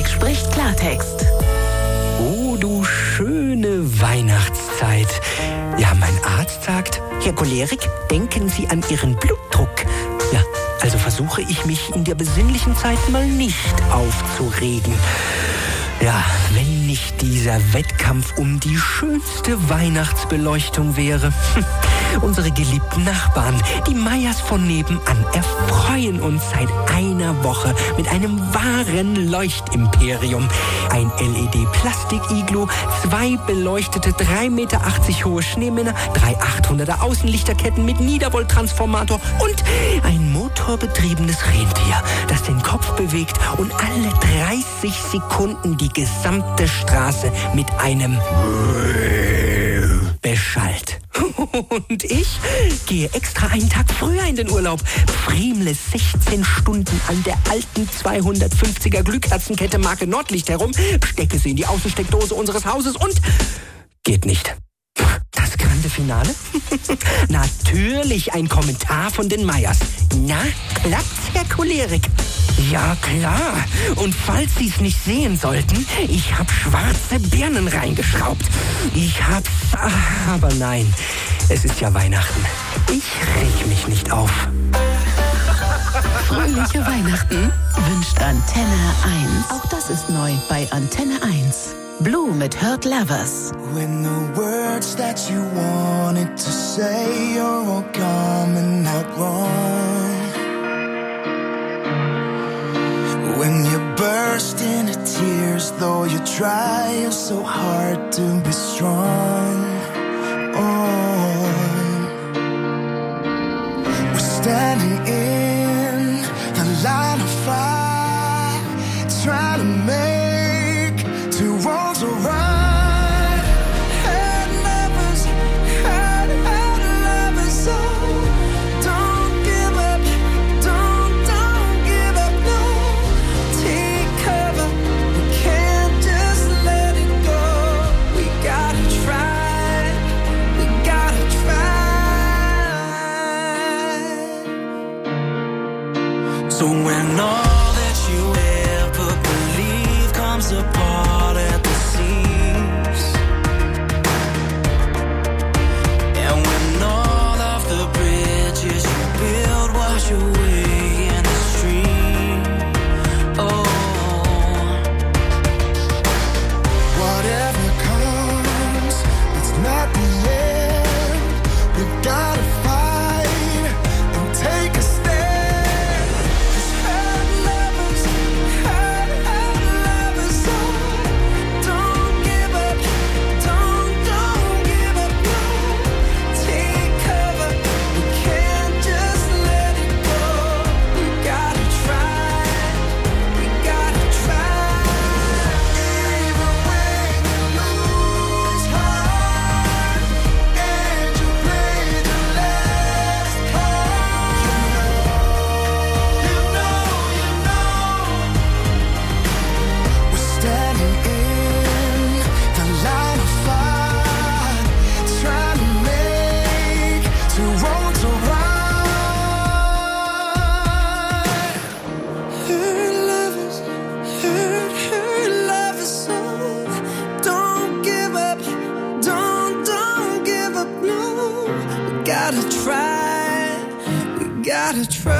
Cholerik spricht Klartext. Oh, du schöne Weihnachtszeit. Ja, mein Arzt sagt, Herr Cholerik, denken Sie an Ihren Blutdruck. Ja, also versuche ich mich in der besinnlichen Zeit mal nicht aufzuregen. Ja, wenn nicht dieser Wettkampf um die schönste Weihnachtsbeleuchtung wäre. Unsere geliebten Nachbarn, die Meyers von nebenan, erfreuen uns seit einer Woche mit einem wahren Leuchtimperium. Ein LED-Plastik-Iglu, 2 beleuchtete 3,80 Meter hohe Schneemänner, 3 800er Außenlichterketten mit Niedervolttransformator und ein motorbetriebenes Rentier, das den Kopf bewegt und alle 30 Sekunden die gesamte Straße mit einem beschallt. Und ich gehe extra einen Tag früher in den Urlaub, friemle 16 Stunden an der alten 250er Glühkerzenkette Marke Nordlicht herum, stecke sie in die Außensteckdose unseres Hauses und geht nicht. Das grande Finale? Natürlich ein Kommentar von den Meyers. Na, klappt's, Herr Cholerik? Ja, klar. Und falls Sie es nicht sehen sollten, ich habe schwarze Birnen reingeschraubt. Aber nein, es ist ja Weihnachten. Ich reg mich nicht auf. Fröhliche Weihnachten wünscht Antenne 1. Auch das ist neu bei Antenne 1. Blue mit Hurt Lovers. When the words that you wanted to say are all coming out wrong. When you burst into tears, though you try so hard to be strong. Oh, we're standing in the line of fire, trying to make 2 wrongs a right. So when all that you ever believed comes apart at the seams, and when all of the bridges you build wash away in the stream, oh, whatever comes, it's not the end. We gotta fight and take a stand. gotta try